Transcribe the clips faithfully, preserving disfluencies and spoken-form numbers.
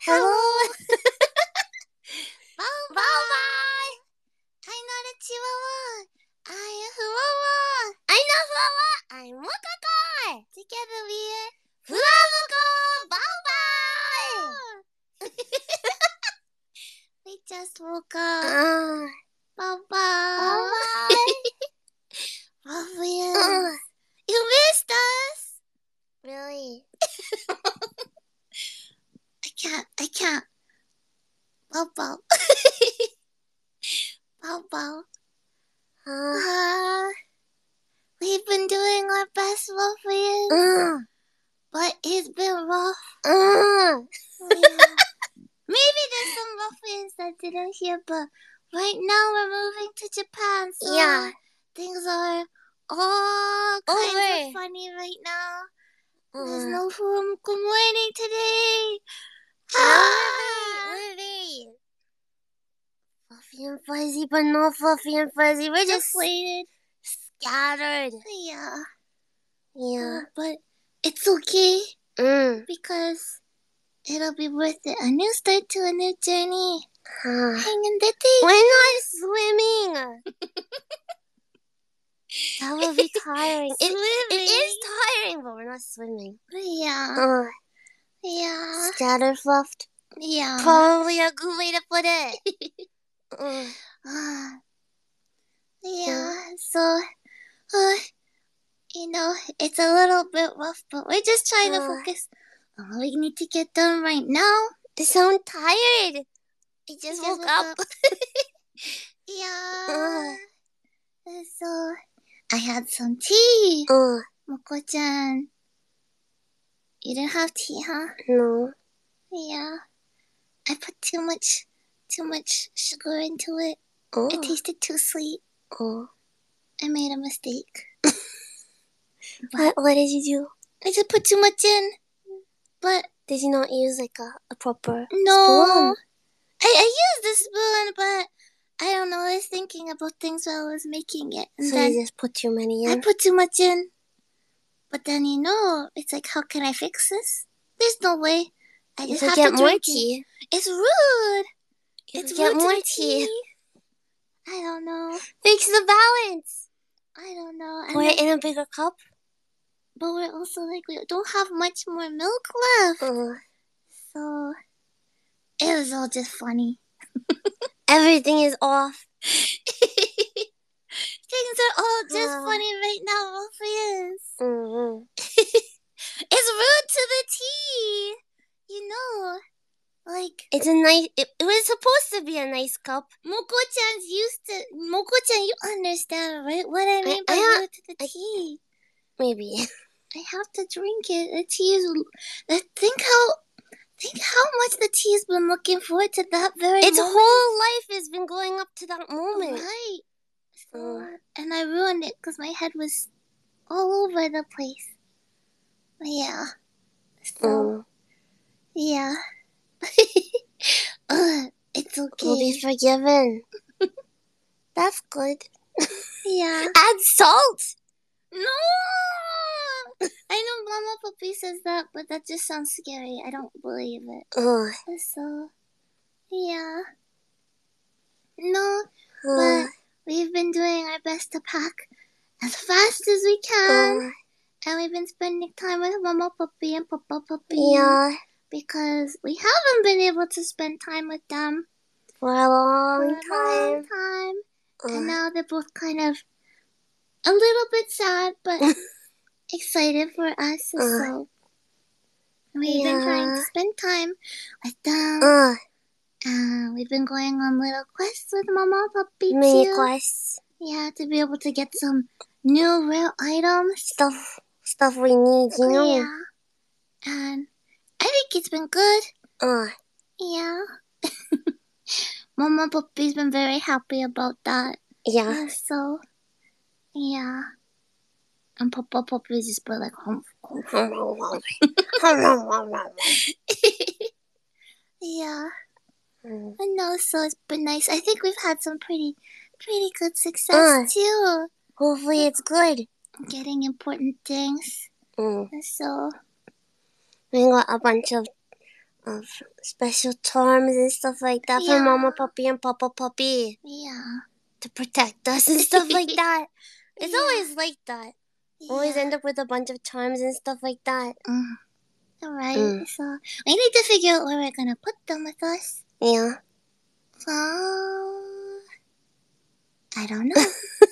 Hello. Bye Bye-bye. I'm not a chihuahua. I am Chihuahua. I'm not Chihuahua. I'm Mokokai. Together we are Flavico. Bye-bye. We just woke up. Uh, Bye-bye. Bye-bye. Raphael. uh, You missed us. really? I can't. I can't. Bye-bye. Bye-bye. Uh, Uh, we've been doing our best, Raphael. uh, But it's been rough. uh. Yeah. Maybe there's some Raphaels that didn't hear, but right now we're moving to Japan, so Yeah. things are all kinds Over. of funny right now. Uh, There's no home good morning today. Ah, Livy. Fluffy and fuzzy, but not fluffy and fuzzy. We're just Deflated. scattered. Yeah. Yeah. Uh, but it's okay Mm. because it'll be worth it. A new start to a new journey. Huh. Hang in the day. We're not swimming. That would be tiring. It, it is tiring, but we're not swimming. Yeah. Uh, Yeah. Scatter fluffed. Yeah. Probably a good way to put it. uh, Ah, yeah, so, uh, you know, it's a little bit rough, but we're just trying to Uh. focus on what we need to get done right now. I sound tired. I just, just woke, woke up. up. Yeah. Uh. And so, I had some tea. Uh, Moko-chan. You didn't have tea, huh? no. Yeah. I put too much, too much sugar into it. Oh. It tasted too sweet. Oh. I made a mistake. What, what did you do? I just put too much in. But Did you not use like a, a proper no, spoon? I, I used the spoon, but I don't know. I was thinking about things while I was making it, and So then you just put too many in? I put too much in. But then you know, it's like, how can I fix this? There's no way. I You just could have get to more drink tea. it. It's rude. You it's could get rude more to the tea. tea. I don't know. Fix the balance. I don't know. And Pour then, it in a bigger cup. but we're also like, we don't have much more milk left. Uh, So it was all just funny. everything is off. Things are all just Uh. funny right now, Morpheus. Mm-hmm. It's rude to the tea. You know, like, It's a nice. It, it was supposed to be a nice cup. Moko-chan's used to. Moko-chan, you understand, right? What I mean I, by I, rude to the I, tea. Maybe. I have to drink it. The tea is. Think how. Think how much the tea's been looking forward to that very Its moment. whole life has been going up to that moment. Right. So, Uh. and I ruined it because my head was all over the place. Yeah. So, Mm. yeah. uh, it's okay. We'll be forgiven. That's good. Yeah. Add salt. No! I know Mama Puppy says that, but that just sounds scary. I don't believe it. Uh, So, yeah. No, uh, but we've been doing our best to pack as fast as we can. uh, And we've been spending time with Mama Puppy and Papa Puppy. yeah. Because we haven't been able to spend time with them For a long for a time. long time. Uh, And now they're both kind of a little bit sad, but excited for us. Uh, so we've been trying yeah. to spend time with them. Uh, And we've been going on little quests with Mama Puppy mini too. quests. Yeah, to be able to get some new rare items. Stuff, stuff we need, you know. Yeah. And I think it's been good. Uh, Yeah. Mama Puppy's been very happy about that. yeah. Uh, so, yeah. And Papa Puppy's just been like, hum, hum. Yeah. Mm. I know, so it's been nice. I think we've had some pretty, pretty good success Uh. too. Hopefully it's good. Getting important things. Mm. So, We got a bunch of of special charms and stuff like that Yeah. from Mama Puppy and Papa Puppy Yeah. to protect us and stuff like that. It's Yeah. always like that. Always Yeah. end up with a bunch of charms and stuff like that. Mm. All right. Mm. So we need to figure out where we're gonna put them with us. Yeah. So I don't know.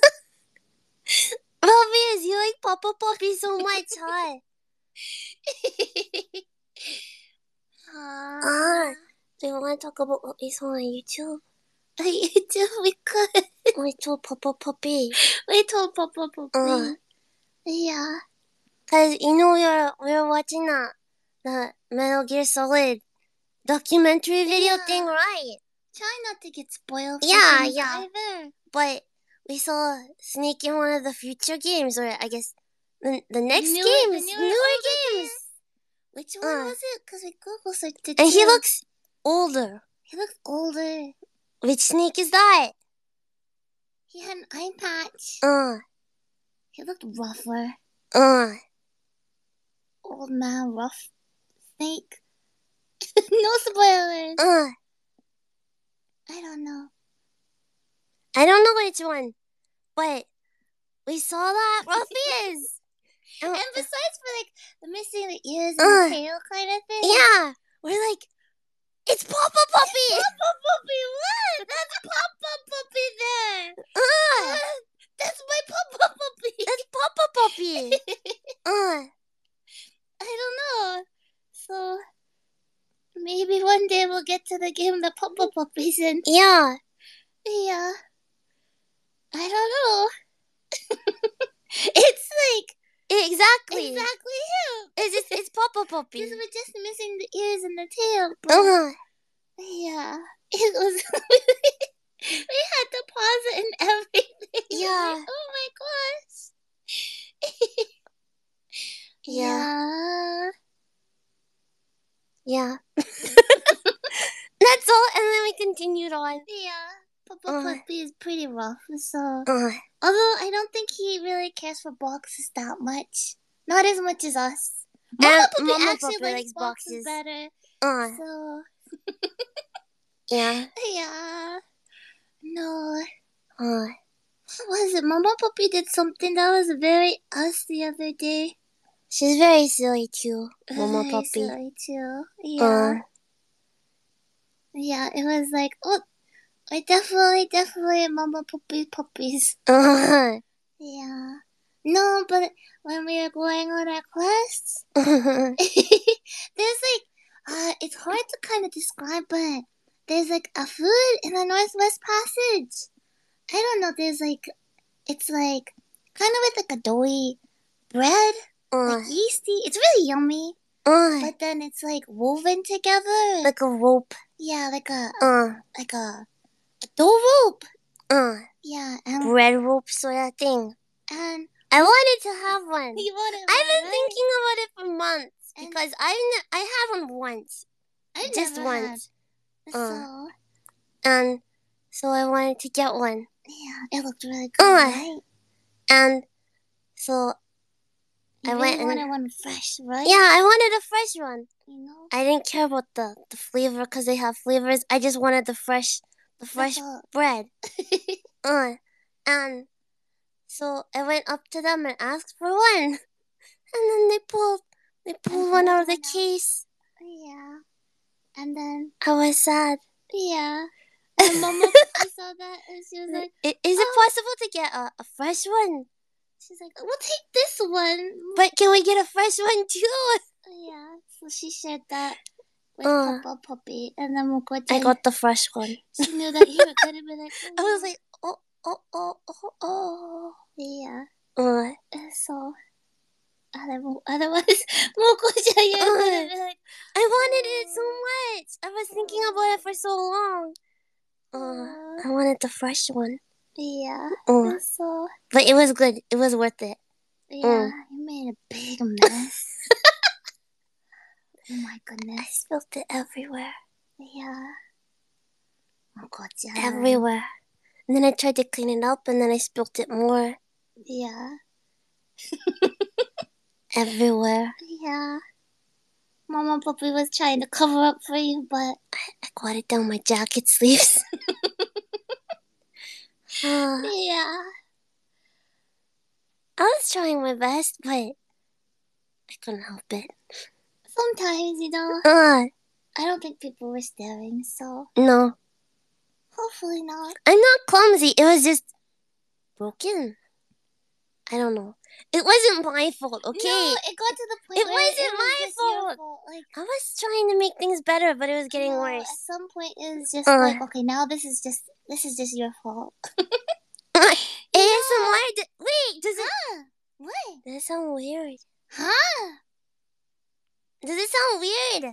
Obvious, you like Papa Puppy so much, huh? uh, Ah, do you want to talk about what we saw on YouTube? YouTube, we could. We told Papa Puppy. We told Papa Puppy. Uh, Yeah. Cause you know we were we were watching that the Metal Gear Solid documentary video Yeah. thing, right? Try not to get spoiled. For Yeah, things yeah. Either. But we saw Snake in one of the future games, or I guess the the next Newer- games, the newer, newer games. Which one Uh. was it? Because we Google searched it. And he too. looks older. He looks older. Which Snake is that? He had an eye patch. Uh, He looked rougher. uh. Old man, rough Snake. No spoilers. Uh, I don't know. I don't know which one, but we saw that Ruffy is. And besides for like the missing the ears and Uh, the tail kind of thing. Yeah, we're like, it's Papa Puppy. Papa Puppy, what? That's Papa Puppy there. Uh, Uh, that's my Papa Puppy. it's Papa Puppy. Uh, I don't know. So maybe one day we'll get to the game that Papa Puppy's in. yeah. Yeah. I don't know. It's like Exactly. exactly him. It's just, it's Papa Puppy. Because we're just missing the ears and the tail. But Uh, yeah, it was. We had to pause it and everything. Yeah. Like, oh my gosh. yeah. Yeah. Yeah. That's all, and then we continued on. Yeah. Papa Uh. Puppy is pretty rough, so. Uh, Although I don't think he really cares for boxes that much. Not as much as us. Mama And Puppy Mama actually Puppy likes, likes boxes, boxes. better. uh, So, yeah. yeah. No. Uh, What was it? Mama Puppy did something that was very us the other day. she's very silly too, Mama Very Puppy. silly too. Yeah. Uh, Yeah, it was like, oh, I definitely, definitely Mama Puppy puppies. uh, Yeah. No, but when we were going on our quests, uh, there's like, uh, it's hard to kind of describe, but there's like a food in the Northwest Passage. I don't know, there's like, it's like, kind of with like a doughy bread, like yeasty. It's really yummy, uh, but then it's like woven together. like a rope. Yeah, like a, Uh, like a, a dough rope. uh, Yeah, and, bread rope sort of thing. and I wanted to have one. you want it, I've been right? thinking about it for months And- because I ne- I had one once, I've just never once, had. Uh. So, and so I wanted to get one, yeah, it looked really good, Uh. right? and so You I really went and- wanted one fresh, right? yeah, I wanted a fresh one. You know? I didn't care about the the flavor because they have flavors. I just wanted the fresh the fresh That's all. bread. Uh, and so I went up to them and asked for one, and then they pulled they pulled one out of the pulled one out. case. Yeah. And then, I was sad. yeah. And Mama Puppy saw that and she was like, I- Is it "Oh." possible to get a, a fresh one? she's like, we'll take this one. But can we get a fresh one too? Yeah. So she shared that with Uh. Papa Puppy. And then Moko I got the fresh one. she knew that you were going to be like, I was like, oh, oh, oh, oh, oh. yeah. Uh, And so, other- otherwise, Moko you're Uh. going to be like, I wanted it so much. I was thinking about it for so long. Uh, "Aw." I wanted the fresh one. Yeah. Uh, And so, but it was good. It was worth it. yeah, you made a big mess. Oh my I goodness. spilled it everywhere. Yeah. Moko-chan. Everywhere. And then I tried to clean it up and then I spilled it more. Yeah. Everywhere. Yeah. Mama Puppy was trying to cover up for you, but I got it down my jacket sleeves. uh, yeah. I was trying my best, but I couldn't help it. Sometimes, you know, Uh, I don't think people were staring, so no. hopefully not. I'm not clumsy. It was just broken. I don't know. It wasn't my fault, okay? No, it got to the point It where wasn't it was my just your fault. fault. Like, I was trying to make things better, but it was getting no, worse. At some point, it was just Uh. like, okay, now this is just this is just your fault. A S M R. D- Wait, does it? Huh? What? Does it sound weird? Huh? Does it sound weird?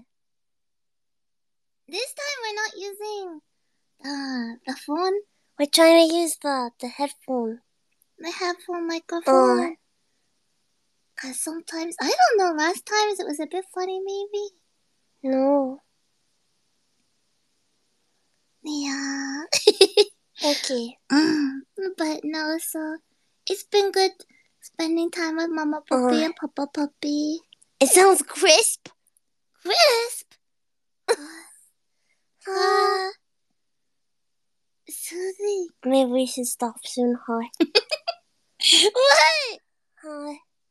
This time we're not using uh, the phone, We're trying to use the the headphone. the headphone microphone. Uh. Cause sometimes I don't know. Last times it was a bit funny, maybe. No. Yeah. Okay. Mm, but no, so it's been good spending time with Mama Puppy Uh. and Papa Puppy. It sounds crisp. Crisp. Uh, Uh, soothing. maybe we should stop soon, huh? What? Uh,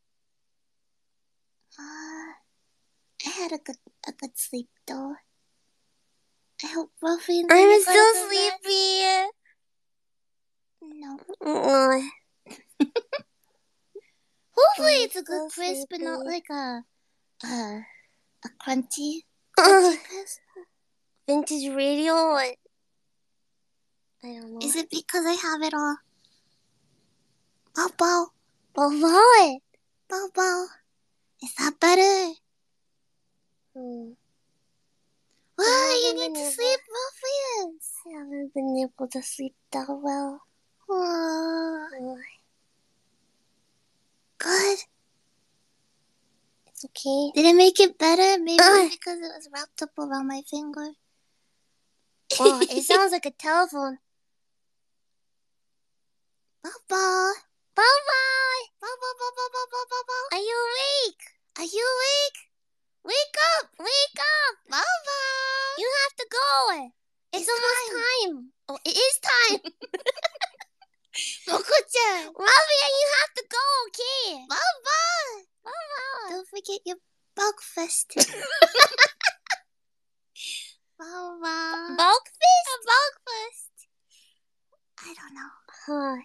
Uh, I had a good a good sleep though. I hope Ruffy and I'm Lily got a still good sleepy. rest. No. Uh, Hopefully I'm it's a good still crisp and not sleepy. like a a a crunchy Uh, crunchy crisp. vintage radio. I don't know. Is it because I have it all? Bow bow. Oh, what? Bow bow. Is that better? Hmm. Well, I you haven't need been to able- sleep, Morpheus. I haven't been able to sleep that well. Oh, Uh, good. it's okay. Did it make it better? Maybe Uh. because it was wrapped up around my finger. Oh, it sounds like a telephone. Bow bow. Bye bye. Bow bow bow bow bow bow bow bow. Are you awake? Are you awake? Wake up! Wake up! Bow bow. You have to go. It's, It's almost time. Oh, it is time. Moko-chan. Rabia, you have to go, okay? Bow bow. Bye bye. Don't forget your bug fest. Bow bow. Bulk fist? A bug fest. I don't know. Huh.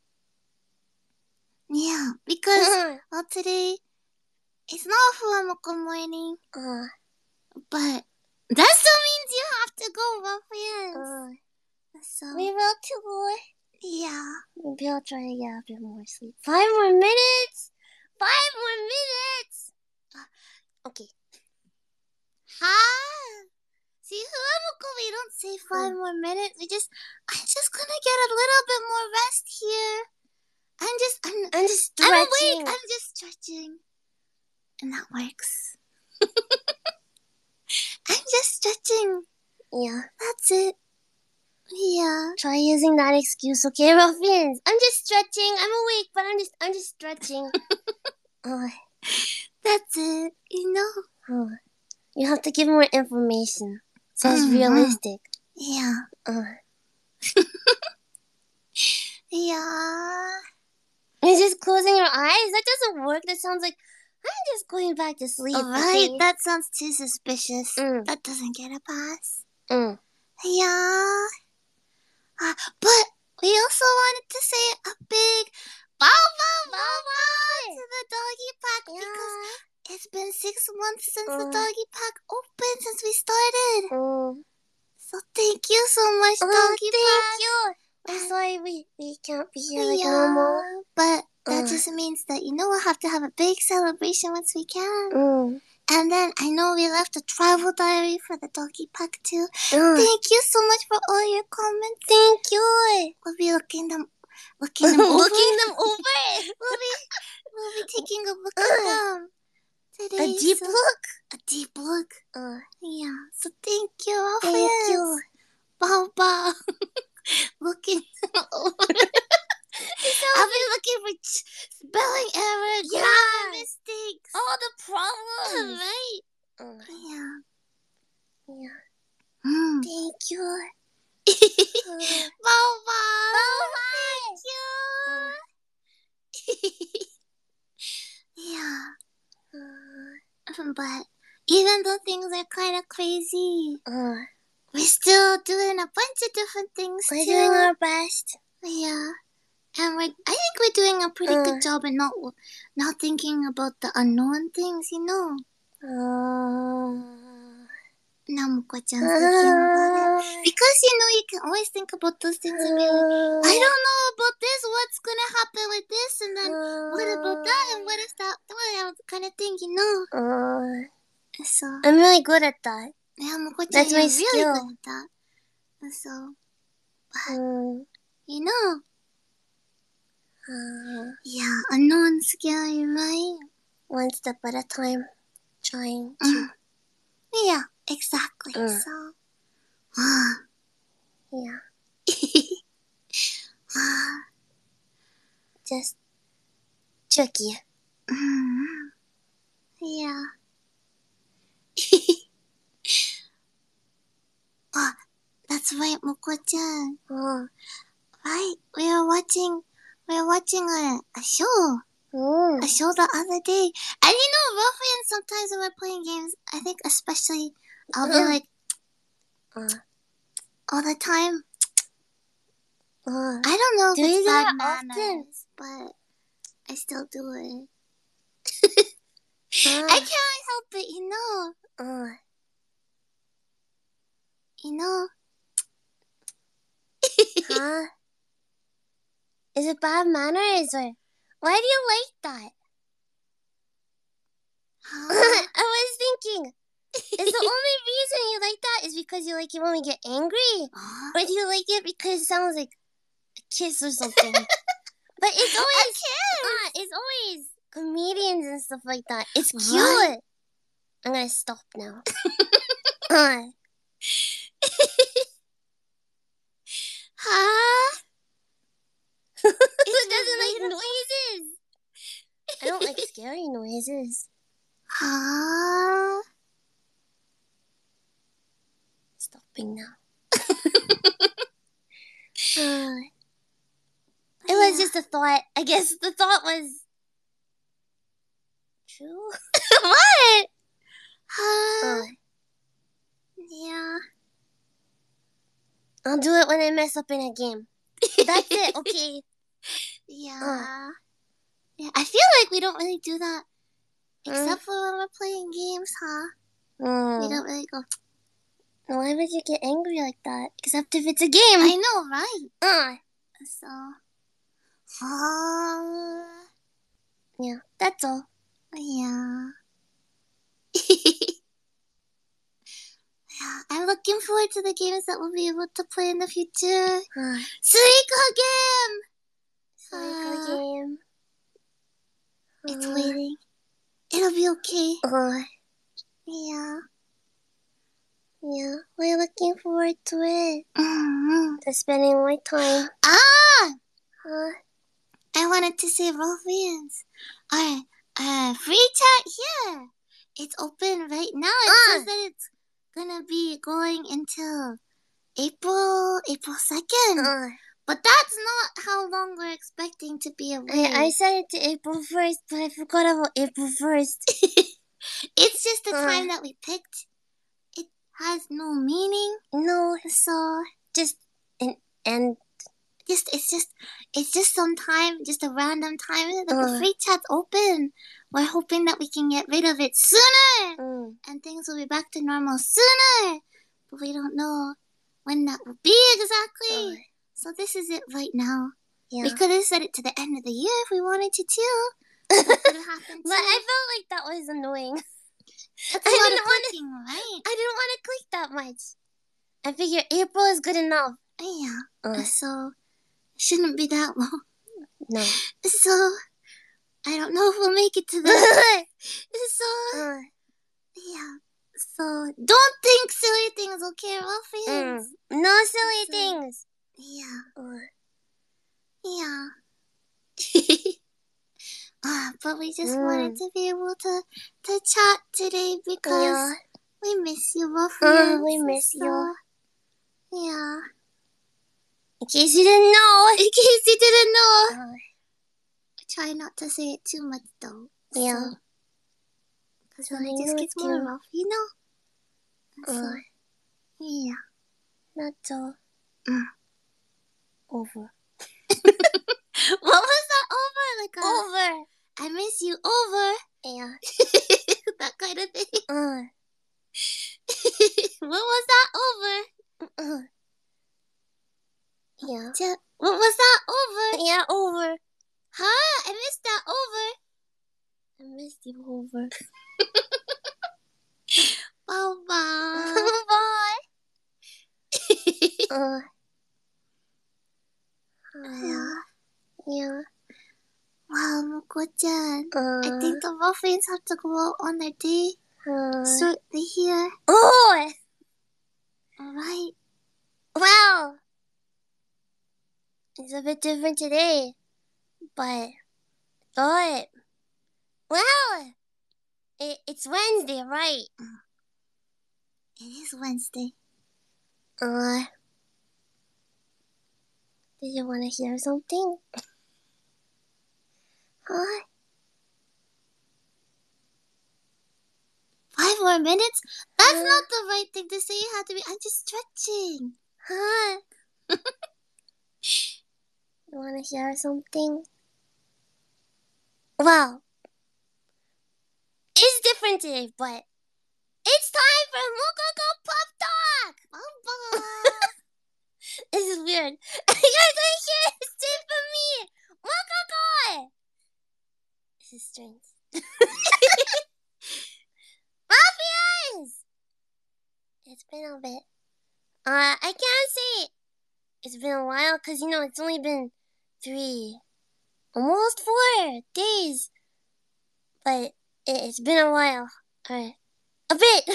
Yeah, because Uh, well today it's not Fuamoko morning, uh, but that still means you have to go, Raphael. uh, So we will too. yeah. Maybe I'll try to get a bit more sleep. Five more minutes? Five more minutes? Uh, okay. Hi. See, Fuamoko, we don't say five Hmm. more minutes. We just, I'm just gonna get a little bit more rest here. I'm just, I'm, I'm just I'm stretching. awake. I'm just stretching, and that works. I'm just stretching. Yeah. That's it. Yeah. Try using that excuse, okay, ruffians? I'm just stretching. I'm awake, but I'm just I'm just stretching. uh, That's it. You know. uh, you have to give more information, so it's Mhm. realistic. Yeah. Uh, Yeah. you're just closing your eyes. That doesn't work. That sounds like I'm just going back to sleep. Alright, Okay? that sounds too suspicious. Mm. That doesn't get a pass. Mm. Yeah. Uh, but we also wanted to say a big bow bow bow bow to the doggy pack because Yeah. it's been six months since the Uh. doggy pack opened since we started. Mm. So thank you so much, Oh, doggy thank pack. you. I'm sorry we, we can't be here like Yeah, normal. but that Uh. just means that, you know, we'll have to have a big celebration once we can. Mm. And then I know we left a travel diary for the doggy pack too. Uh. Thank you so much for all your comments. Thank you. We'll be looking them, looking them over. Looking them over. We'll be, we'll be taking a look Uh. at them today. A deep so- look. A deep look. Uh. Yeah. So thank you, Thank Alpheus. you. Bow bow. Looking them over. I'll be looking for ch- spelling errors, Yeah. grammar mistakes. All the problems. Right. Uh. Thank you. Uh, Boba. Boba. Thank you. Yeah. uh, But even though things are kind of crazy, uh, we're still doing a bunch of different things we're too. doing our best. Yeah. And we're, I think we're doing a pretty Uh. good job in not not thinking about the unknown things, you know. Uh, Namuko-chan's thinking about it. Because, you know, you can always think about those things and be like, I don't know about this, what's gonna happen with this, and then what about that, and what is that, that kind of thing, you know. Uh, So, I'm really good at that. yeah, Moko-chan, That's you're my really skill. good at that. And so, but, Mm. you know, Uh, yeah, unknown skill, you're right. one step at a time, trying to. Mm. Yeah, exactly. Mm. So, ah, Yeah, ah, just tricky. mm, yeah. Oh, that's right, Moko-chan. Oh. Right, we were watching, we were watching a, a show, Mm. a show the other day. And you know, Ruffy, and sometimes when we're playing games, I think especially, I'll be like, Uh, all the time. uh, I don't know if do you it's do bad that manners, but I still do it. uh, I can't help it, you know. uh, You know. huh? Is it bad manners or why do you like that? Huh? I was thinking, is the only reason you like that is because you like it when we get angry? Huh? Or do you like it because it sounds like a kiss or something? But it's always, uh, it's always comedians and stuff like that. It's cute. Right? I'm gonna stop now. uh, Huh? Who It's doesn't like relatable. noises? I don't like scary noises. Huh? Stopping now. uh, it was just a thought. I guess the thought was true. What? Huh? Uh, Yeah. I'll do it when I mess up in a game. That's it, okay? Yeah. Uh. Yeah. I feel like we don't really do that. Except for when we're playing games, huh? Mm. We don't really go, Why would you get angry like that? Except if it's a game. I know, right? Uh. So. Uh, Yeah, that's all. yeah. Yeah. I'm looking forward to the games that we'll be able to play in the future. Uh. Suiko game! Suiko Uh, game. It's Uh. waiting. It'll be okay. Uh. Yeah. Yeah, we're looking forward to it. Mm-hmm. To spending my time. Ah! Huh? I wanted to say Rolfians. Alright, uh, free chat here. It's open right now. It Uh. says that it's gonna be going until April, April second. Uh. But that's not how long we're expecting to be away. I, I said it to April first, but I forgot about April first. It's just the Uh. time that we picked. It has no meaning. No, So, just and and just it's just it's just some time, just a random time that Uh. the free chat's open. We're hoping that we can get rid of it sooner, mm. and things will be back to normal sooner. But we don't know when that will be exactly. Uh. So this is it right now. Yeah. We could have set it to the end of the year if we wanted to too. That could have happened too. But I felt like that was annoying. That's a I lot didn't of wanna- clicking, right? I didn't want to click that much. I figure April is good enough. Yeah. Uh. So shouldn't be that long. No. So I don't know if we'll make it to that. So uh. yeah. So don't think silly things, okay, mm. Ruffians? No silly So- things. Yeah. Uh. Yeah. Ah, but we just Mm. wanted to be able to to chat today because Yeah. we miss you, Ruffians. Uh, we miss So, you. Yeah. In case you didn't know. In case you didn't know. Uh, I try not to say it too much though. yeah. Because So then I it just know gets too. more rough, you know? Uh, So, yeah. not so. Mm. Over. What was that over? Like a, Over. I miss you over. Yeah. That kind of thing. Uh, What was that over? uh, yeah. Tell- What was that over? Yeah, over. Huh? I missed that over. I missed you over. Bye bye. Bye. Uh, Yeah. uh, yeah. Wow, Moko-chan. Uh, I think the muffins have to go out on their day. uh, So they here. oh! Alright. Wow! It's a bit different today. But, thought. Wow! It, it's Wednesday, right? It is Wednesday. Uh, did you want to hear something? Huh? Five more minutes? That's Huh? not the right thing to say. You have to be. I'm just stretching. Huh? You want to hear something? Well, it's different today, but it's time for Mococo Pop Talk! Bye-bye. This is weird. You're gonna hear it straight from me! Mococo! This is strange. Ruffians! It's been a bit. Uh, I can't say it's been a while, because, you know, it's only been three, almost four days. But it, it's been a while. Uh, a bit.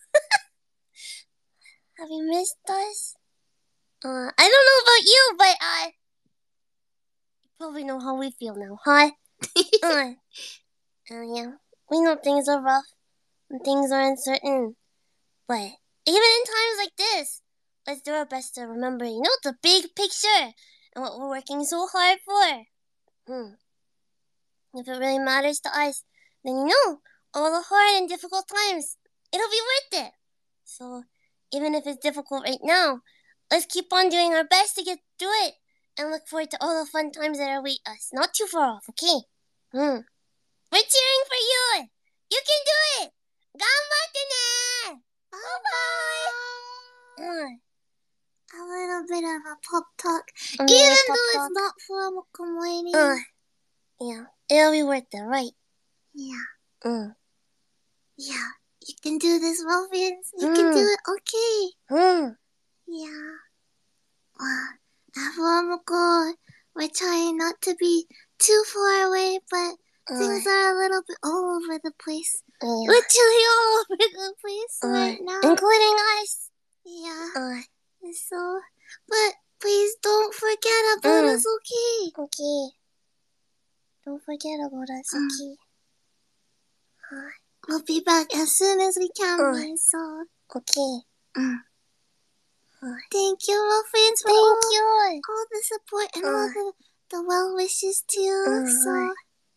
Have you missed us? Uh, I don't know about you, but uh, you probably know how we feel now, huh? uh, uh, yeah, we know things are rough and things are uncertain, but even in times like this, let's do our best to remember, you know, the big picture and what we're working so hard for. Hmm. If it really matters to us, then you know, all the hard and difficult times, it'll be worth it. So, even if it's difficult right now, let's keep on doing our best to get through it and look forward to all the fun times that await us. Not too far off, okay? Hmm. We're cheering for you! You can do it! Ganbatte ne! Bye-bye! Hmm. A little bit of a pop talk. A Even little pop though talk. it's not for Mokomori. Uh, yeah, it'll be worth it, right? Yeah. Mm. Yeah. You can do this, Ruffians. You Mm. can do it. Okay. Hmm. Yeah. Well, now Moko, we're trying not to be too far away, but Uh, things are a little bit all over the place. yeah. Literally all over the place Uh, right now. including us. Yeah. Uh, So, but please don't forget about Mm. us, okay? okay. Don't forget about us, Mm. okay? Uh, We'll be back as soon as we can Uh. be, so. okay. Mm. Uh, Thank you, Ruffians, for Thank all, you. all the support and Uh. all the, the well wishes too. Uh. So,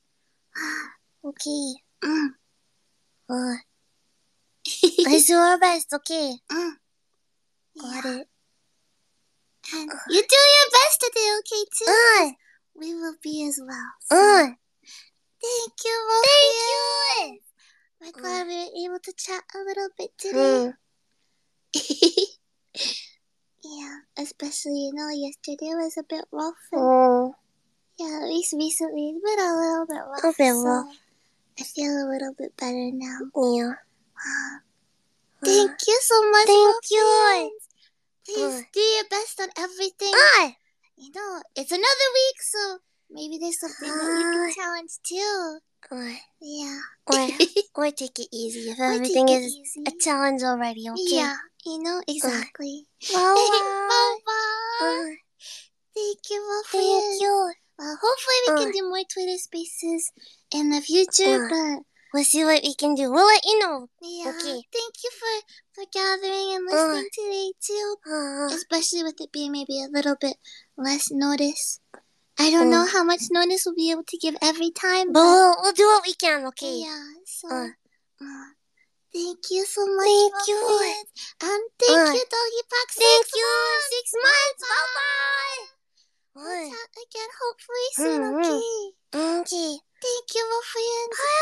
Okay. mm. Uh, let's do our best, okay? Mm. Got Yeah. it. And you do your best today, okay, too? Uh, We will be as well. So, uh, thank you, thank Ruffians. you. We're glad we were able to chat a little bit today. Hmm. Yeah, especially, you know, yesterday was a bit rough. And Oh, yeah, at least recently it's been a little bit rough. a bit so rough. I feel a little bit better now. Yeah. Thank you so much, Thank you. Ruffians. Please Uh. do your best on everything. Uh, You know, it's another week, so maybe there's something that you Uh. can challenge too. uh, Yeah. or, or take it easy if Or take everything it is easy. a challenge already, okay? Yeah, you know, exactly. Bye-bye. Bye-bye. Uh, Thank you, Ruffians. thank you. Well, hopefully we Uh. can do more Twitter Spaces in the future, Uh. but We'll see what we can do. We'll let you know. Yeah. Okay. Thank you for, for gathering and listening Uh, today, too. Uh, Especially with it being maybe a little bit less notice. I don't know uh, how much notice we'll be able to give every time, but but we'll, we'll do what we can, okay? yeah, so Uh, uh, thank you so much, Thank Buffy. you. And thank Uh, you, Doggy Pack. Thank Six you. months. Six months. Bye-bye. We'll Bye. chat again hopefully soon, Mm-hmm. okay? Okay. Thank you, Buffy.